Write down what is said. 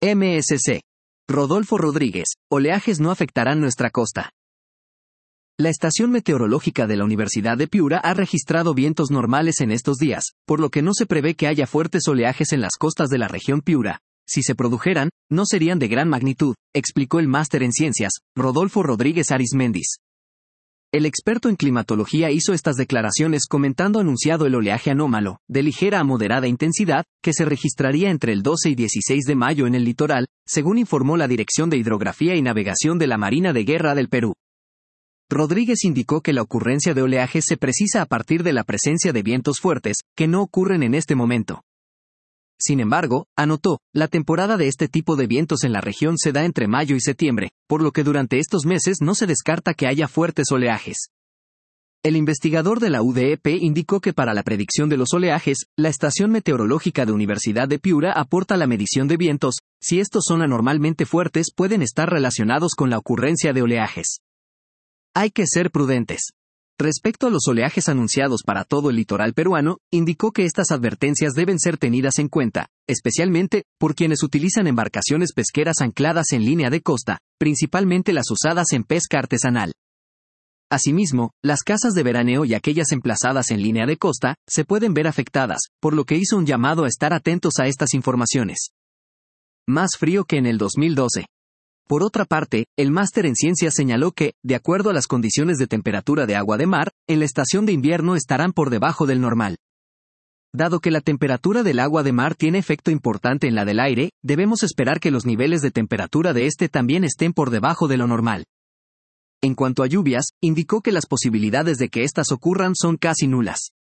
MSC. Rodolfo Rodríguez, oleajes no afectarán nuestra costa. La estación meteorológica de la Universidad de Piura ha registrado vientos normales en estos días, por lo que no se prevé que haya fuertes oleajes en las costas de la región Piura. Si se produjeran, no serían de gran magnitud, explicó el máster en ciencias, Rodolfo Rodríguez Arismendis. El experto en climatología hizo estas declaraciones comentando anunciado el oleaje anómalo, de ligera a moderada intensidad, que se registraría entre el 12 y 16 de mayo en el litoral, según informó la Dirección de Hidrografía y Navegación de la Marina de Guerra del Perú. Rodríguez indicó que la ocurrencia de oleajes se precisa a partir de la presencia de vientos fuertes, que no ocurren en este momento. Sin embargo, anotó, la temporada de este tipo de vientos en la región se da entre mayo y septiembre, por lo que durante estos meses no se descarta que haya fuertes oleajes. El investigador de la UDEP indicó que para la predicción de los oleajes, la Estación Meteorológica de Universidad de Piura aporta la medición de vientos, si estos son anormalmente fuertes pueden estar relacionados con la ocurrencia de oleajes. Hay que ser prudentes. Respecto a los oleajes anunciados para todo el litoral peruano, indicó que estas advertencias deben ser tenidas en cuenta, especialmente por quienes utilizan embarcaciones pesqueras ancladas en línea de costa, principalmente las usadas en pesca artesanal. Asimismo, las casas de veraneo y aquellas emplazadas en línea de costa, se pueden ver afectadas, por lo que hizo un llamado a estar atentos a estas informaciones. Más frío que en el 2012. Por otra parte, el máster en ciencias señaló que, de acuerdo a las condiciones de temperatura de agua de mar, en la estación de invierno estarán por debajo del normal. Dado que la temperatura del agua de mar tiene efecto importante en la del aire, debemos esperar que los niveles de temperatura de este también estén por debajo de lo normal. En cuanto a lluvias, indicó que las posibilidades de que éstas ocurran son casi nulas.